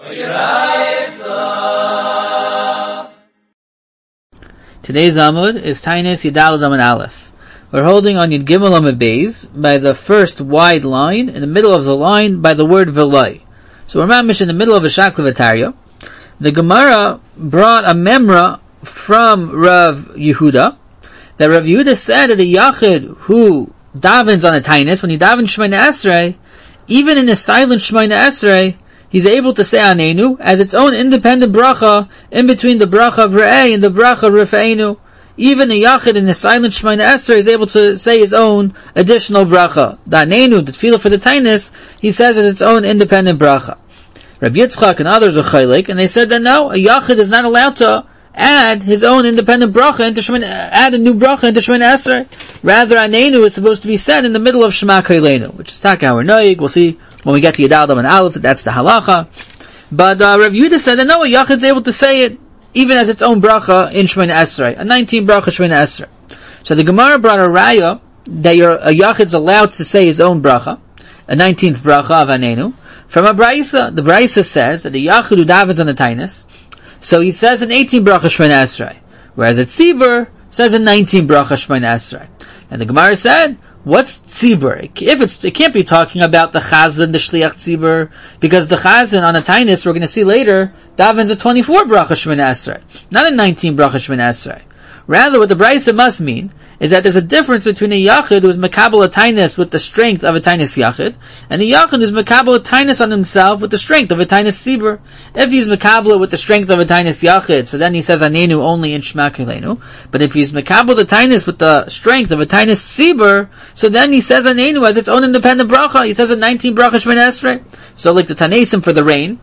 Today's Amud is Tainis Yidalad Amud Aleph. We're holding on Yud Gimel Amud Beis by the first wide line, in the middle of the line by the word Veloi. So we're mamish in the middle of a Shaklavataria. The Gemara brought a memra from Rav Yehuda, that Rav Yehuda said that the Yachid who davens on a Tainis, when he davens Shemona Esrei, even in a silent Shemona Esrei, he's able to say Anenu as its own independent bracha in between the bracha of Re'eh and the bracha of Rafa'enu. Even a Yachid in the silent Shemona Esrei is able to say his own additional bracha. The Anenu, the tefillah for the Tainis, he says as its own independent bracha. Rabbi Yitzchak and others were chaylik, and they said that no, a Yachid is not allowed to add his own independent bracha into add a new bracha into Shemona Esrei. Rather, Anenu is supposed to be said in the middle of Shema Koilenu, which is Taka our Noig. We'll see when we get to Yidal Dam and Aleph, that's the halacha. But Rav Yehuda said that no, a Yachid is able to say it even as its own bracha in Shemona Esrei, a 19 bracha Shemona Esrei. So the Gemara brought a raya that a Yachid is allowed to say his own bracha, a 19th bracha of Anenu, from a Braisa. The Braisa says that the Yachid who davens on the Tainis, so he says an 18 bracha Shemona Esrei, whereas at Tzibur says a 19 bracha Shemona Esrei. And the Gemara said, what's Tzibur? It can't be talking about the Chazan, the Shliach Tzibur, because the Chazan on a Tainis, we're going to see later, davens a 24 bracha Shemona Esrei, not a 19 bracha Shemona Esrei. Rather, what the Braisa must mean is that there's a difference between a Yachid who is Makabel a Tainis with the strength of a Tainis Yachid, and a Yachid who is Makabel a Tainis on himself with the strength of a Tainis Tzibur. If he's Makabel with the strength of a Tainis Yachid, so then he says Anenu only in Shema Koilenu. But if he's Makabel the Tainis with the strength of a Tainis Tzibur, so then he says Anenu as its own independent bracha. He says a 19 bracha Shemona Esrei. So like the Tanaisim for the rain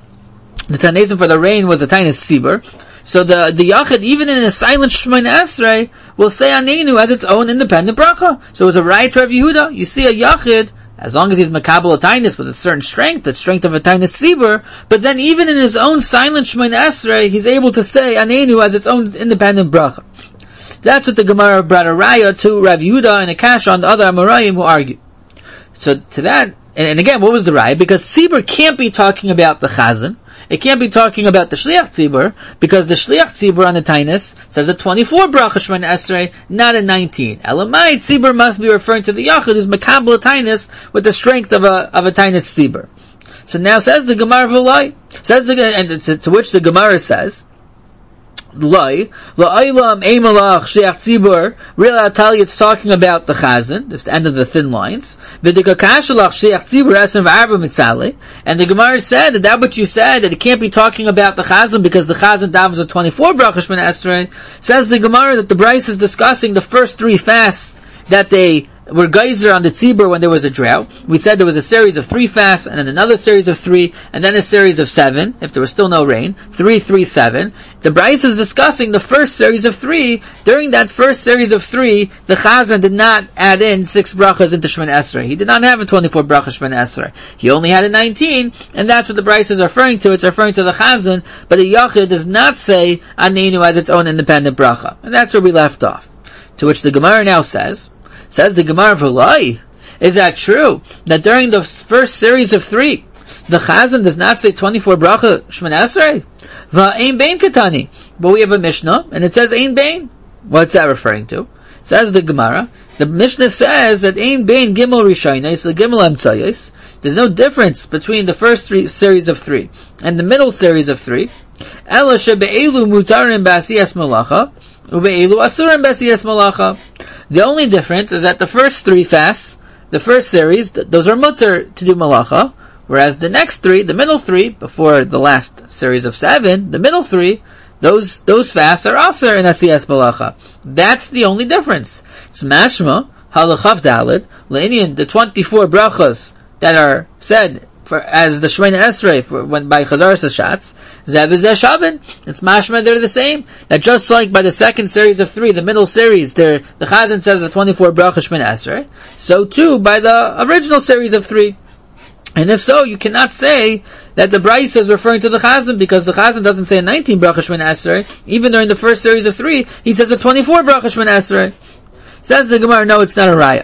was a Tainis Tzibur. So the Yachid, even in a silent Shemona Esrei, will say Anenu as its own independent bracha. So it's a right to Rav Yehuda. You see a Yachid, as long as he's Makabel a Tainis with a certain strength, the strength of a Tainis Tzibur, but then even in his own silent Shemona Esrei, he's able to say Anenu as its own independent bracha. That's what the Gemara brought a raya to Rav Yehuda and a kash on the other Amoraim who argue. So to that, and again, what was the raya? Because Tzibur can't be talking about the Chazan. It can't be talking about the Shliach Tzibur, because the Shliach Tzibur on the Tainis says a 24 bracha Shemona Esrei, not a 19. Elamai Tzibur must be referring to the Yachid who's Makabel a Tainis with the strength of a Tainis Tzibur. So now says the Gemara V'lai, to which the Gemara says, Loi, La'aylam Eimalach Shliach Tzibur, really I'll tell you it's talking about the Chazan, this is the end of the thin lines, V'dikakashalach Shliach Tzibur Esem V'arba Mitzali, and the Gemara said that what you said, that it can't be talking about the Chazan because the Chazan davens a 24 bracha Shemona Esrei, says the Gemara that the Bryce is discussing the first three fasts that they were geyser on the Tzibur when there was a drought. We said there was a series of 3 fasts, and then another series of 3, and then a series of 7, if there was still no rain. 3, 3, 7. The Bryce is discussing the first series of 3. During that first series of 3, the Chazan did not add in 6 brachas into Shemona Esrei. He did not have a 24 bracha Shemona Esrei. He only had a 19, and that's what the Bryce is referring to. It's referring to the Chazan, but the Yachid does not say Anenu as its own independent bracha. And that's where we left off. To which the Gemara now says the Gemara V'lai, is that true? That during the first series of 3, the Chazan does not say 24 bracha Shemona Esrei? Va'ein bein katani. But we have a Mishnah, and it says ein bein. What's that referring to? Says the Gemara, the Mishnah says that ein bein gimel rishaynos, the gimel emtzayos. There's no difference between the first series of 3 and the middle series of 3. Ela shebe'elu mutarim b'asiyas malacha, ube'elu asurim b'asiyas malacha. The only difference is that the first 3 fasts, the first series, those are mutter to do malacha, whereas the next 3, the middle 3, before the last series of 7, the middle 3, those fasts are asur in asiyas malacha. That's the only difference. It's mashma, halachav dalid, le'inyan, the 24 brachas that are said as the Shemona Esrei when by Chazaras Hashatz, Zev Zeh Shavin. It's mashma, they're the same. That just like by the second series of 3, the middle series, the Chazan says a 24 bracha Shemona Esrei, so too by the original series of 3. And if so, you cannot say that the Bryce is referring to the Chazan, because the Chazan doesn't say a 19 bracha Shemona Esrei. Even during the first series of 3, he says a 24 bracha Shemona Esrei. Says the Gemara, no, it's not a raya.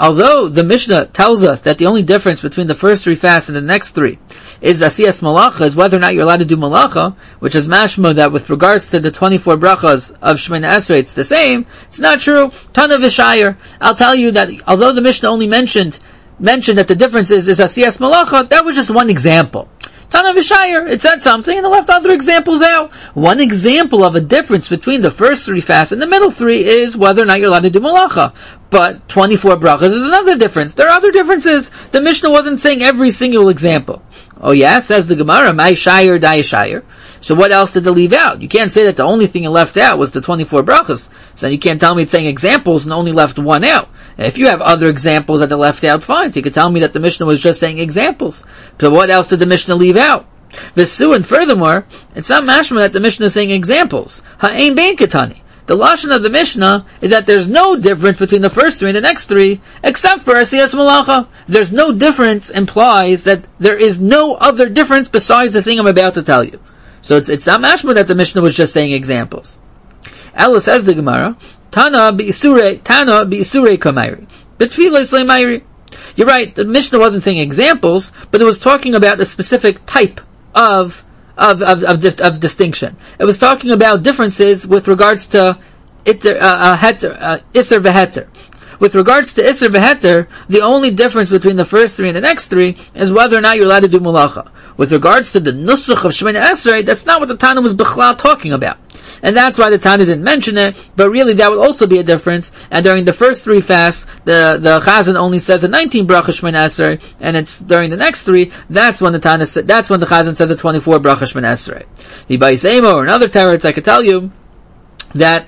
although the Mishnah tells us that the only difference between the first 3 fasts and the next 3 is asiyas malacha, is whether or not you're allowed to do malacha, which is mashma that with regards to the 24 brachas of Shemona Esrei, it's the same. It's not true. Tana v'shayir. I'll tell you that although the Mishnah only mentioned that the difference is asiyas malacha, that was just one example. Tana v'shayir, it said something and it left other examples out. One example of a difference between the first 3 fasts and the middle 3 is whether or not you're allowed to do malacha. But 24 brachas is another difference. There are other differences. The Mishnah wasn't saying every single example. Oh yeah, says the Gemara, Mai shayir, dai shayir. So what else did they leave out? You can't say that the only thing it left out was the 24 brachas. So you can't tell me it's saying examples and only left one out. If you have other examples that are left out, fine. So you could tell me that the Mishnah was just saying examples. So what else did the Mishnah leave out? V'su, and furthermore, it's not mashma that the Mishnah is saying examples. Ha'ein bein ketani. The lashon of the Mishnah is that there's no difference between the first 3 and the next 3, except for asiyas malacha. There's no difference implies that there is no other difference besides the thing I'm about to tell you. So it's not mashma that the Mishnah was just saying examples. Ella, says the Gemara, Tana bi'isure kamayri. B'tfilah sleimayri. You're right, the Mishnah wasn't saying examples, but it was talking about a specific type of distinction. It was talking about differences with regards to Isser v'heter. With regards to Isser v'heter, the only difference between the first 3 and the next 3 is whether or not you're allowed to do malacha. With regards to the nusach of Shemona Esrei, that's not what the Tana was b'chlal talking about. And that's why the Tana didn't mention it, but really that would also be a difference. And during the first 3 fasts, the Chazan only says a 19 bracha Shemona Esrei, and it's during the next 3, that's when the Chazan says a 24 bracha Shemona Esrei. V'bayis emo, or another teretz, I could tell you, that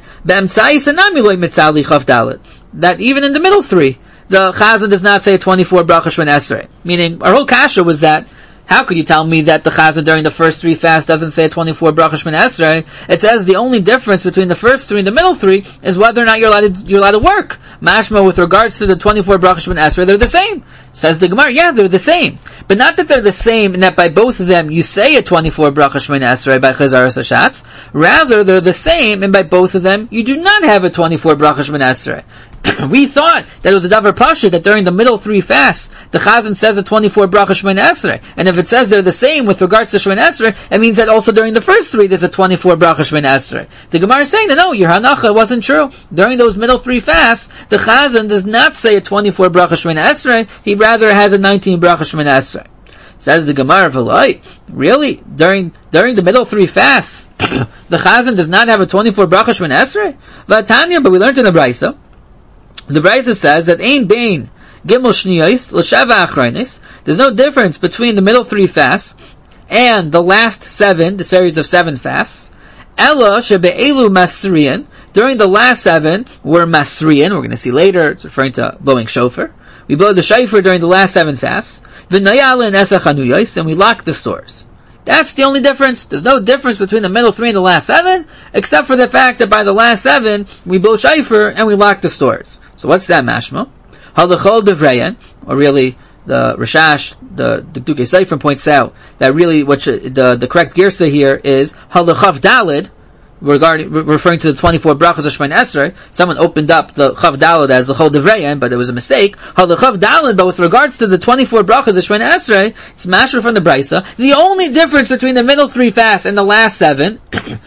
that even in the middle 3, the Chazan does not say a 24 bracha Shemona Esrei. Meaning, our whole kasha was that, how could you tell me that the Chazan during the first 3 fasts doesn't say a 24 bracha Shemona Esrei? It says the only difference between the first 3 and the middle 3 is whether or not you're allowed to work. Mashma, with regards to the 24 bracha Shemona Esrei, they're the same. Says the Gemara, yeah, they're the same. But not that they're the same in that by both of them you say a 24 bracha Shemona Esrei by Chazaras Hashatz. Rather, they're the same, and by both of them you do not have a 24 bracha Shemona Esrei. We thought that it was a davar pasha that during the middle 3 fasts the Chazan says a 24 bracha Shemona Esrei, and if it says they're the same with regards to Shemona Esrei, it means that also during the first 3 there's a 24 bracha Shemona Esrei. The Gemara is saying that no, your hanacha wasn't true. During those middle 3 fasts, the Chazan does not say a 24 bracha Shemona Esrei; he rather has a 19 bracha Shemona Esrei. Says the Gemara, V'loi, really during the middle 3 fasts, the Chazan does not have a 24 bracha Shemona Esrei. V'atanya, but we learned in the Brisa. The Brisa says that ein bein gimel shniyos l'sheva achronis. There's no difference between the middle 3 fasts and the last 7, the series of 7 fasts. Ella shebe'elu masriyan. During the last 7, we're masriyan. We're going to see later. It's referring to blowing shofar. We blow the shofar during the last 7 fasts. V'nayala and esach hanuyos, and we lock the stores. That's the only difference. There's no difference between the middle 3 and the last 7, except for the fact that by the last 7, we blow shofar and we lock the stores. So what's that mashma? Halachol devreyan, or really the Rashash, the Dukei Seifrim points out that really the correct girsa here is halachav dalid, referring to the 24 brachas of Shemona Esrei. Someone opened up the Chav Daled as the Chol Devreyan, but there was a mistake. The Chav Daled, but with regards to the 24 brachas of Shemona Esrei, it's Masher from the Brisa. The only difference between the middle 3 fasts and the last 7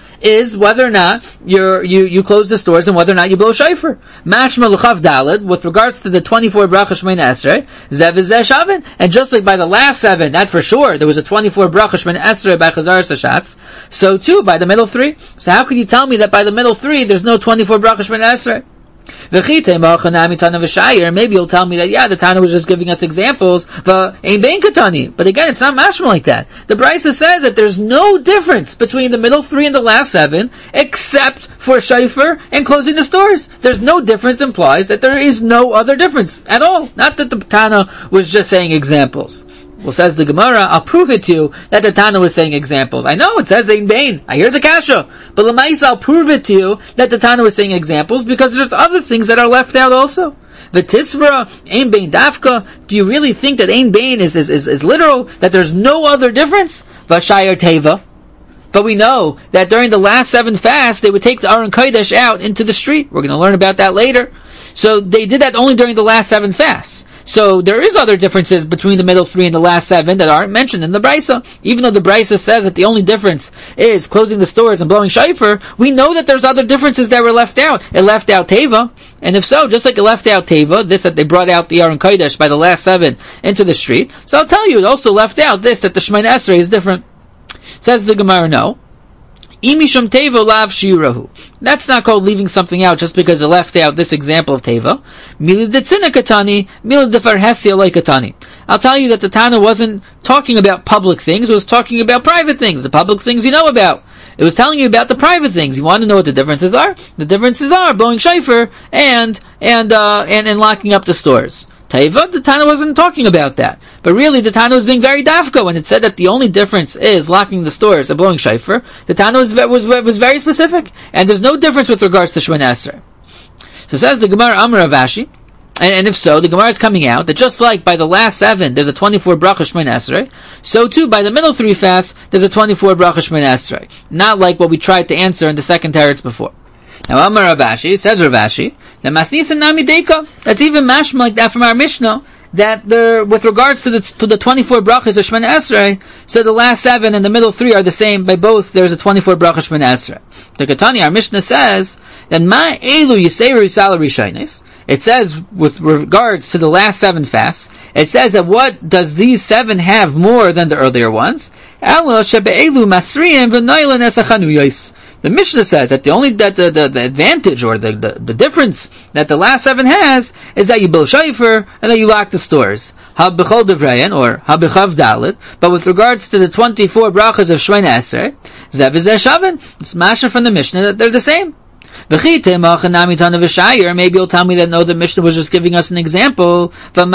is whether or not you close the stores and whether or not you blow shofar. Mashma l'chav daled, with regards to the 24 bracha Shemona Esrei, zev v'zeh shavin. And just like by the last 7, that for sure, there was a 24 bracha Shemona Esrei by Chazaras Hashatz, so too by the middle 3. So how could you tell me that by the middle 3, there's no 24 bracha Shemona Esrei? Maybe you'll tell me that, yeah, the Tana was just giving us examples, but again, it's not mashma like that. The Brisa says that there's no difference between the middle 3 and the last 7, except for shofar and closing the stores. There's no difference implies that there is no other difference at all. Not that the Tana was just saying examples. Well, says the Gemara, I'll prove it to you that the Tana was saying examples. I know, it says ein bein. I hear the kasha. But l'maisa, I'll prove it to you that the Tana was saying examples because there's other things that are left out also. V'tisvara, ein bein dafka. Do you really think that ein bein is literal? That there's no other difference? V'shayar teva. But we know that during the last 7 fasts, they would take the Aron Kodesh out into the street. We're going to learn about that later. So they did that only during the last 7 fasts. So there is other differences between the middle 3 and the last 7 that aren't mentioned in the Brisa. Even though the Brisa says that the only difference is closing the stores and blowing shofar, we know that there's other differences that were left out. It left out Teva, and if so, just like it left out Teva, this that they brought out the Aron Kodesh by the last 7 into the street, so I'll tell you, it also left out this, that the Shemoneh Esrei is different. Says the Gemara, no. Imishum Teva lav shirahu. That's not called leaving something out just because it left out this example of Teva. Milid detzina katani, milid defarhesia like katani. I'll tell you that the Tana wasn't talking about public things, it was talking about private things, the public things you know about. It was telling you about the private things. You want to know what the differences are? The differences are blowing shofar and locking up the stores. Teva, the Tana wasn't talking about that. But really, the Tana was being very dafka when it said that the only difference is locking the stores and blowing shofar. The Tana was very specific, and there's no difference with regards to Shemoneh Esrei. So it says the Gemara Amar Rav Ashi, and if so, the Gemara is coming out that just like by the last 7 there's a 24 bracha Shemoneh Esrei, so too by the middle 3 fasts there's a 24 bracha Shemoneh Esrei. Not like what we tried to answer in the second teretz before. Now Amar Rav Ashi, says Rav Ashi, that Masnisan Nami Deika, that's even mashma like that from our Mishnah, that there, with regards to the 24 brachas of Shemoneh Esrei, so the last 7 and the middle 3 are the same. By both, there's a 24 bracha Shemoneh Esrei. The Ketani, our Mishnah says that Ma Elu Yiseiru Yisal Rishaynis. It says with regards to the last 7 fasts, it says that what does these 7 have more than the earlier ones? Ela Shebe'elu Masriyim V'Noilan Esachanuyos. The Mishnah says that the advantage or the difference that the last 7 has is that you build shofar and that you lock the stores. Ha-b'chol devreyan or ha-b'chav dalet. But with regards to the 24 brachas of Shemoneh Esrei, zev v'zeh shaven. It's mashma from the Mishnah that they're the same. Maybe you'll tell me that no, the Mishnah was just giving us an example.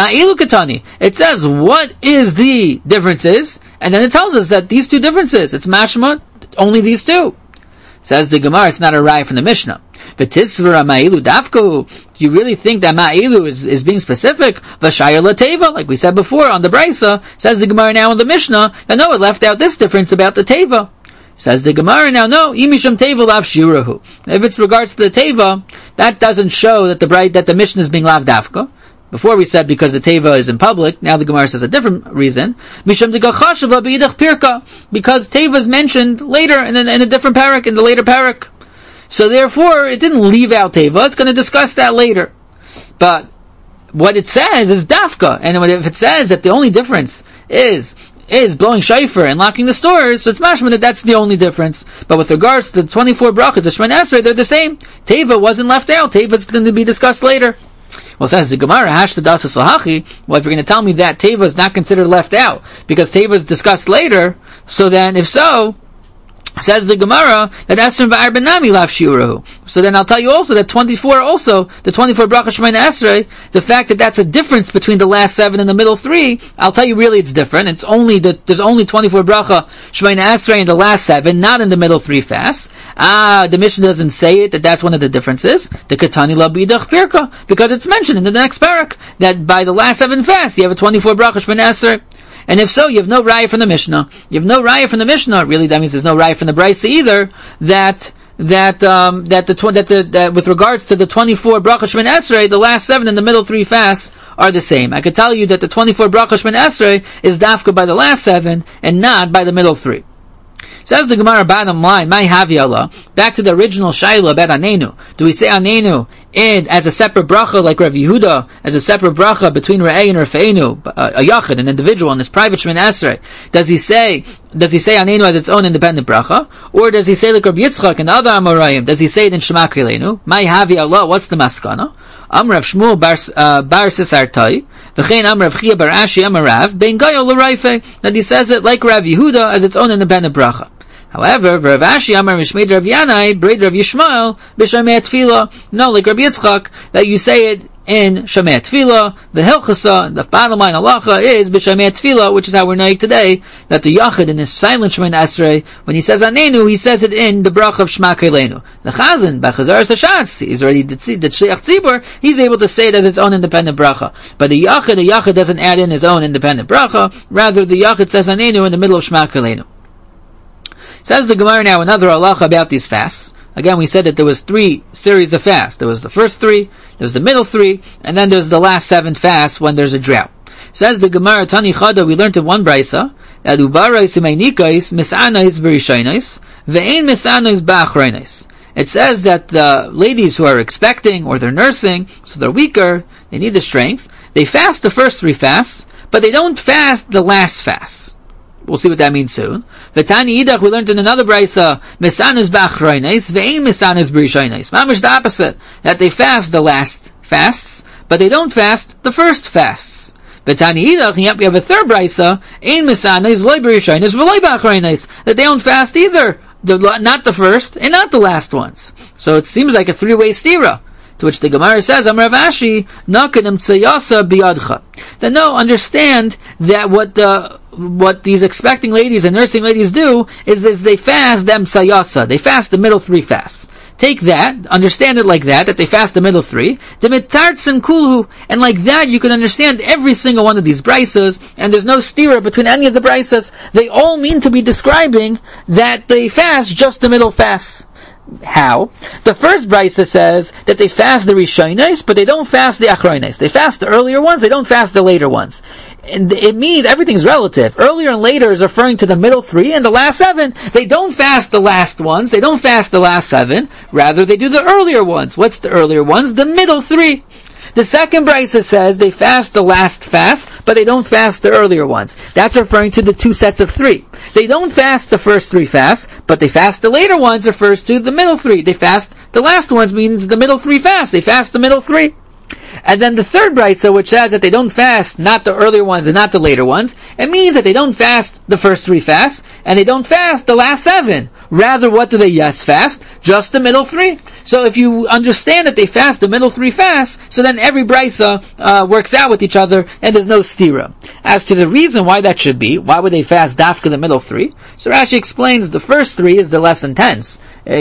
It says what is the differences, and then it tells us that these 2 differences. It's mashma, only these 2. Says the Gemara, it's not a raya from the Mishnah. But Tisvara Ma'ilu Dafko, do you really think that Ma'ilu is being specific? Vashayar Lateva, like we said before on the Brisa, says the Gemara now in the Mishnah, that no, it left out this difference about the Teva. Says the Gemara now, no, Imisham Teva Lav Shirahu. If it's regards to the Teva, that doesn't show that the Mishnah is being Lav Dafka. Before we said because the Teva is in public, now the Gemara says a different reason. Misham Digachashava B'idach Pirka, because Teva is mentioned later in a different parak, in the later parak. So therefore, it didn't leave out Teva, it's going to discuss that later. But what it says is Dafka, and if it says that the only difference is blowing shofar and locking the stores, so it's mashma that that's the only difference. But with regards to the 24 brachas of Shemoneh Esrei, they're the same. Teva wasn't left out, Teva is going to be discussed later. Well, says the Gemara, Hashtadasa Sahachi, well, if you're going to tell me that Teva is not considered left out, because Teva is discussed later, so then, if so, says the Gemara, that Esrim V'ar Benami Lav Shiurahu. So then I'll tell you also that 24 also, the 24 Bracha Shemoneh Esrei, the fact that that's a difference between the last 7 and the middle 3, I'll tell you really it's different. It's only there's only 24 Bracha Shemoneh Esrei in the last 7, not in the middle 3 fasts. The Mishnah doesn't say it, that's one of the differences. The Katani La B'idach Pirka, because it's mentioned in the next parak, that by the last 7 fasts, you have a 24 Bracha Shemoneh Esrei. And if so, you have no raya from the Mishnah. You have no raya from the Mishnah. Really, that means there's no raya from the Brisa either. That with regards to the 24 bracha Shemoneh Esrei, the last 7 and the middle 3 fasts are the same. I could tell you that the 24 bracha Shemoneh Esrei is dafka by the last 7 and not by the middle 3. Says the Gemara, bottom line, my haviala, back to the original shaila about Anenu. Do we say Anenu as a separate bracha like Rav Yehuda, as a separate bracha between Re'ei and Rafeinu, a yachid, an individual in this private Shemoneh Esrei? Does he say Anenu as its own independent bracha? Or does he say like Rabbi Yitzchak and other Amoraim, does he say it in Shema Kilenu? My haviala, what's the maskana? Amrav Shmuel bar Sisartai, V'chein Amrav Chia bar Ashi Amarav, Ben Gayo l'Raife, that he says it like Rav Yehuda as its own independent bracha. However, Rav Ashi Amar Mishmeid Rav Yanai, Braid Rav Yishmael, B'Shemei Tefillah, no, like Rabbi Yitzchak, that you say it in Shemei Tefillah, the Hilchasa, the bottom line halacha is B'Shemei Tefillah, which is how we're knowing today, that the Yachid in his silent Shemoneh Esrei, when he says Anenu, he says it in the bracha of Shema Keilenu. The Chazan, B'Chazaras HaShatz, he's already the Shliach Tzibur, he's able to say it as its own independent bracha. But the Yachid doesn't add in his own independent bracha, rather the Yachid says Anenu in the middle of Shema Keilenu. Says the Gemara now another halacha about these fasts. Again, we said that there was 3 series of fasts. There was the first 3, there was the middle 3, and then there's the last 7 fasts when there's a drought. Says the Gemara Tani Chada, we learned in one brisa that ubarais umeinikais misanais b'rishonais ve'ein misanais ba'achreinais. It says that the ladies who are expecting or they're nursing, so they're weaker, they need the strength, they fast the first 3 fasts, but they don't fast the last fast. We'll see what that means soon. V'tani idach, we learned in another brisa, misanais ba'achreinais ve'ein misanais b'rishonais. Mamish the opposite, that they fast the last fasts, but they don't fast the first fasts. B'tani idach, yep, we have a third brisa, ein misanais loy b'rishonais v'loy ba'achreinais, that they don't fast either, not the first and not the last ones. So it seems like a 3-way stira. To which the Gemara says, Amar Rav Ashi, nakadim tzayasa biyadcha. Then no, understand that what these expecting ladies and nursing ladies do is they fast them tzayasa. They fast the middle 3 fasts. Take that, understand it like that they fast the middle 3, the mitartzen kulhu, and like that you can understand every single one of these brisas, and there's no stira between any of the brisas. They all mean to be describing that they fast just the middle fasts. How? The first brisa says that they fast the rishonos, but they don't fast the achronos. They fast the earlier ones, they don't fast the later ones. And it means everything's relative. Earlier and later is referring to the middle 3 and the last 7. They don't fast the last ones, they don't fast the last 7. Rather, they do the earlier ones. What's the earlier ones? The middle 3. The second brisa says they fast the last fast, but they don't fast the earlier ones. That's referring to the 2 sets of 3. They don't fast the first 3 fasts, but they fast the later ones, refers to the middle 3. They fast the last ones, means the middle 3 fasts. They fast the middle 3. And then the third brisa, which says that they don't fast not the earlier ones and not the later ones, it means that they don't fast the first 3 fasts, and they don't fast the last 7. Rather, what do they fast? Just the middle 3. So if you understand that they fast the middle 3 fasts, so then every brisa works out with each other, and there's no stira. As to the reason why that should be, why would they fast dafka the middle 3? So Rashi explains the first 3 is the less intense.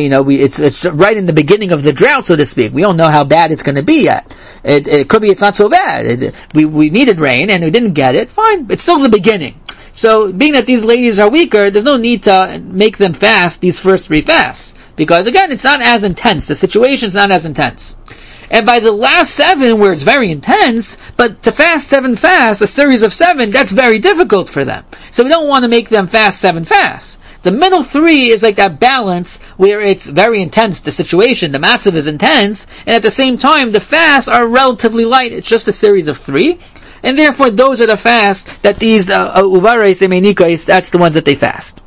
It's right in the beginning of the drought, so to speak. We don't know how bad it's going to be yet. It could be it's not so bad. We needed rain and we didn't get it. Fine, it's still the beginning. So, being that these ladies are weaker, there's no need to make them fast these first 3 fasts. Because again, it's not as intense. The situation's not as intense. And by the last 7, where it's very intense, but to fast 7 fasts, a series of 7, that's very difficult for them. So we don't want to make them fast 7 fasts. The middle 3 is like that balance where it's very intense, the situation, the matzav is intense, and at the same time, the fasts are relatively light. It's just a series of 3. And therefore, those are the fasts that these ubarais emenikais, that's the ones that they fast.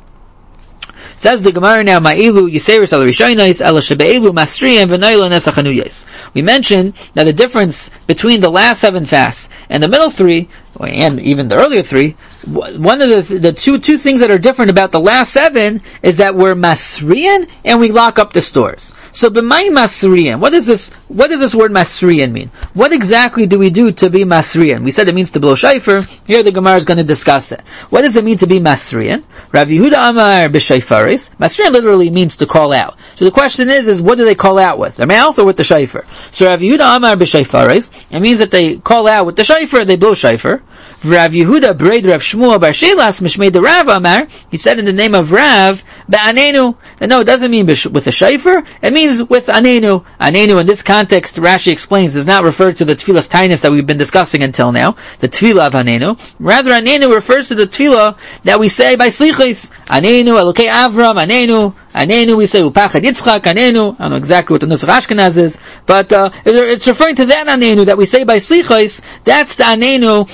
Says the Gemara now, Ma'ilu Yiseris al Rishonais ala Shebe'ilu Masriyim v'Noilo Nesachanuyes. We mentioned that the difference between the last 7 fasts and the middle 3, and even the earlier 3, one of the two things that are different about the last 7 is that we're Masriyan and we lock up the stores. So b'may Masriyan, what does this word Masriyan mean? What exactly do we do to be Masriyan? We said it means to blow shofar. Here the Gemara is going to discuss it. What does it mean to be Masriyan? Rav Yehuda Amar b'shayfaris. Masriyan literally means to call out. So the question is what do they call out with? Their mouth or with the shofar? So Rav Yehuda Amar b'shayfaris, it means that they call out with the shofar, they blow shofar. Rav Yehuda Breid Rav Shmuel Bar Shelas Mishmei the Rav Amar, he said in the name of Rav, Ba'anenu. And no, it doesn't mean with a shofar, it means with anenu. Anenu in this context, Rashi explains, does not refer to the tefillas tainus that we've been discussing until now, the tefillah of anenu. Rather, anenu refers to the tefillah that we say by slichos. Anenu, Elokei Avram, anenu, we say upachad Yitzchak, anenu. I don't know exactly what the Nusach Ashkenaz is, but it's referring to that anenu that we say by slichos. That's the anenu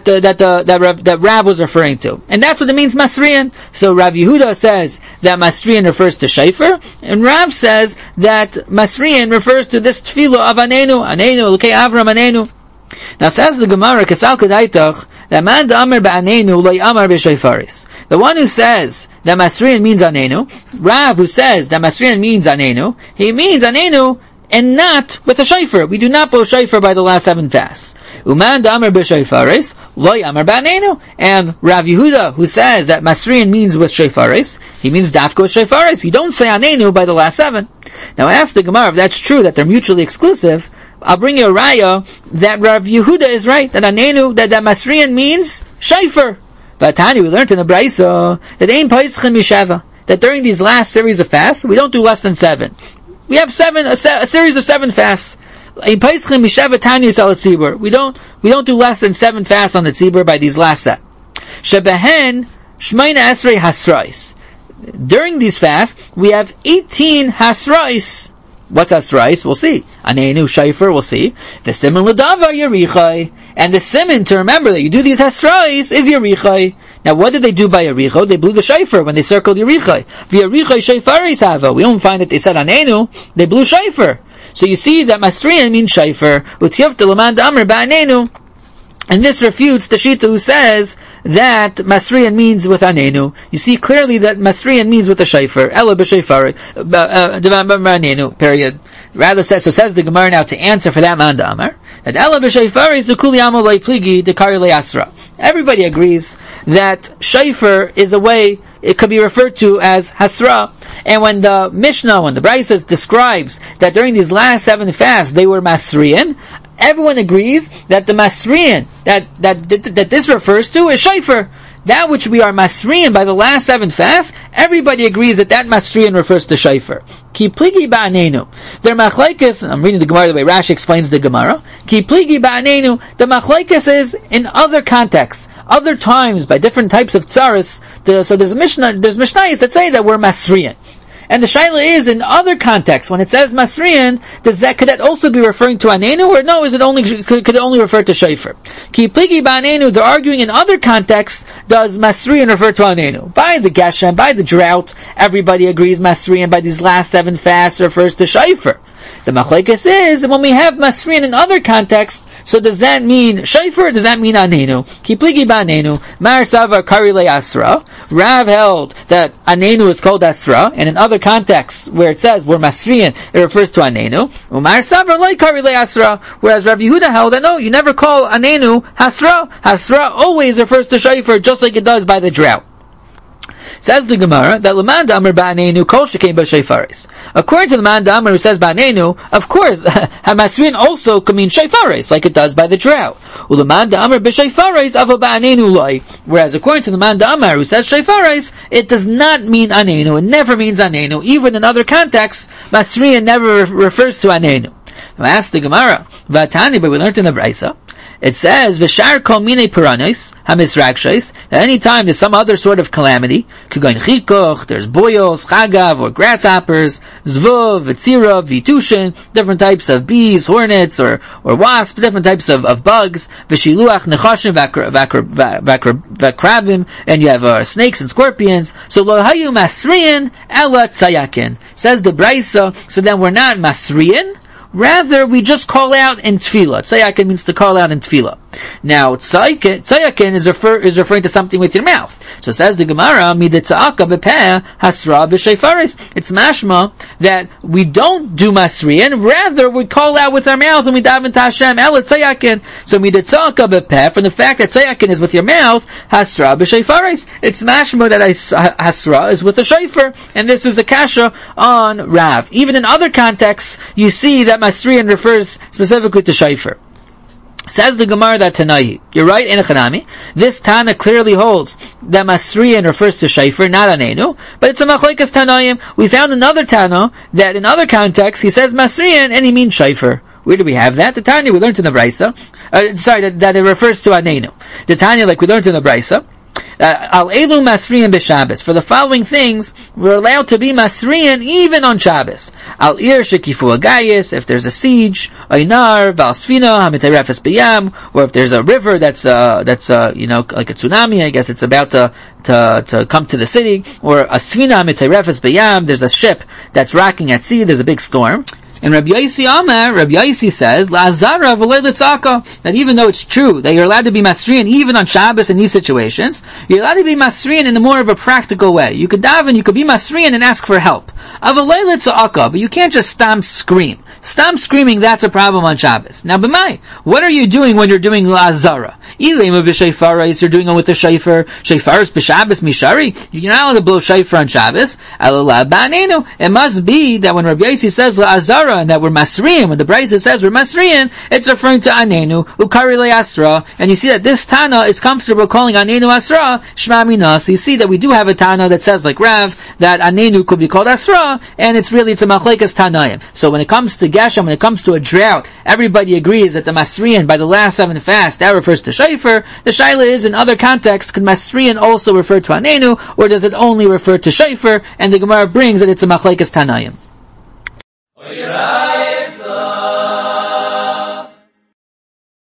that Rav was referring to. And that's what it means Masriyan. So Rav Yehuda says that Masriyan refers to shofar, and Rav says that Masriyan refers to this tefillah of anenu, Elokei Avram, anenu. Now says the Gemara, Kesal Kedaitach, that man da'amar ba'anenu loy amar b'shayfaris. The one who says that Masriyan means anenu, Rav who says that Masriyan means anenu, he means anenu and not with a shofar. We do not blow shofar by the last 7 fasts. Uman da'amar b'shayfaris loy amar ba'anenu. And Rav Yehuda who says that Masriyan means with shayfaris, he means dafka with shayfaris. You don't say anenu by the last 7. Now ask the Gemara if that's true, that they're mutually exclusive. I'll bring you a raya that Rav Yehuda is right, that anenu, that Masriyan means shofar. But Tani, we learned in the Brisa that ein paischem mishava, that during these last series of fasts, we don't do less than 7. We have a series of 7 fasts. We don't do less than 7 fasts on the tzibur by these last set. Shebehen shmeina esrei hasrais. During these fasts, we have 18 hasrais. What's hasrais? We'll see. Anenu shayfer, we'll see. The siman l'davar yerichai. And the siman to remember that you do these hasrais is yerichai. Now, what did they do by Yericho? They blew the shayfer when they circled Yerichai. V'yerichai shayfaris hava. We don't find that they said anenu. They blew shayfer. So you see that masriyan means shayfer. U'tiyavta l'man da'amr ba'anenu. And this refutes the Shita who says that masriyan means with anenu. You see clearly that masriyan means with a shayfer. Ela b'shayfar. Period. Rather says the Gemara now to answer for that man da'amr. That Ela b'shayfar is the kuli amal le'pligi dekari le'asra. Everybody agrees that shayfer is a way it could be referred to as hasra. And when the Mishnah, when the Brisa describes that during these last 7 fasts they were masriyan, everyone agrees that the masriyan that this refers to is shayfer. That which we are masriyan by the last 7 fasts, everybody agrees that masriyan refers to shayfer. Ki pligi ba'anenu. Their machlekes, I'm reading the Gemara the way Rashi explains the Gemara. Ki pligi ba'anenu. The machlekes is in other contexts, other times, by different types of tzaras. So there's Mishnayos that say that we're masriyan. And the shaila is, in other contexts, when it says masriyan, could that also be referring to anenu, or no, could it only refer to shayfer? Ki pligi ba'anenu, they're arguing in other contexts, does masriyan refer to anenu? By the geshem, by the drought, everybody agrees masriyan by these last 7 fasts refers to shayfer. The machlekes is, when we have masriyan in other contexts, so does that mean shayfer, or does that mean anenu? Ki pligi ba'anenu, mar savar kari le'asra. Rav held that anenu is called asra, and in other contexts where it says we're masriyan, it refers to anenu. Umar savar loy kari le'asra. Whereas Rav Yehuda held that no, you never call anenu hasra. Hasra always refers to shayfer, just like it does by the drought. Says the Gemara that L'man Da'amar Ba'anenu Kol Shekain B'Shayfaris. According to the Man Da'amar who says Ba'anenu, of course, Hamasrin also could mean Shayfaris, like it does by the drought. L'man Da'amar B'Shayfaris Ava Ba'anenu Loi. Whereas according to the Man Da'amar who says Shayfaris, it does not mean Anenu. It never means Anenu. Even in other contexts, Masriyan never refers to Anenu. Now ask the Gemara, V'atani, but we learned in the Brisa, it says, V'shar kol minei piranis, hamisrakshais, that any time there's some other sort of calamity, kugoin chikoch, there's boils, chagav, or grasshoppers, zvuv, v'tzira, v'tushin, different types of bees, hornets, or wasps, different types of bugs, v'shiluach, nechashim, v'krabim, and you have snakes and scorpions, so lo hayu masriyan, ela tzayakin. Says the Brisa, so then we're not masriyan, rather, we just call out in tefillah. Tzayakin means to call out in tefillah. Now, tzayakin is referring to something with your mouth. So says the Gemara, midetza'aka bepeh hasra b'shayfaris. It's mashma that we don't do masriyan, rather we call out with our mouth and we daven to Hashem, el tzayakin. So midetza'aka bepeh, from the fact that tzayakin is with your mouth, hasra b'shayfaris. It's mashma that hasra is with a shayfer, and this is a kasha on Rav. Even in other contexts, you see that masriyan refers specifically to shayfer. Says the Gemara that Tanai, you're right, in a Chanami. This Tana clearly holds that Masriyan refers to Shayfer, not Anenu, but it's a Machlekes Tanaim. We found another Tana that in other contexts he says Masriyan and he means Shayfer. Where do we have that? The Tanya we learned in the Brisa. That it refers to Anenu. The Tanya, like we learned in the Brisa, Al Elu Masriyan b'Shabbos. For the following things, we're allowed to be Masriyan even on Shabbos. Al Ir Shekifu Agayis, if there's a siege, Einar, Val Sfina, Hamitayrefes B'Yam, or if there's a river that's like a tsunami, I guess it's about to come to the city, or a Sfina, Hamitayrefes B'Yam, there's a ship that's rocking at sea, there's a big storm. And Rabbi Yaisi says, La'azara v'lei l'tzaka, that even though it's true that you're allowed to be masriyan even on Shabbos in these situations, you're allowed to be masriyan in a more of a practical way. You could daven, you could be masriyan and ask for help. V'lei l'tzaka, but you can't just stam scream. Stam screaming, that's a problem on Shabbos. Now, b'mai, what are you doing when you're doing La'azara? Ilema b'shayfaris, you're doing it with the shayfer. Shayfaris b'Shabbos mishari. You're not allowed to blow shayfer on Shabbos. It must be that when Rabbi Yaisi says La'azara, Gemara, and that we're Masriyan. When the Brisa says we're Masriyan, it's referring to Anenu, Ukari Le Asra, and you see that this Tana is comfortable calling Anenu Asra, Shma Mina. So you see that we do have a Tana that says, like Rav, that Anenu could be called Asra, and it's a Machlekes Tanaim. So when it comes to Geshem, when it comes to a drought, everybody agrees that the Masriyan, by the last 7 fasts, that refers to Shayfer. The Shaila is, in other contexts, could Masriyan also refer to Anenu, or does it only refer to Shayfer? And the Gemara brings that it's a Machlekes Tanaim.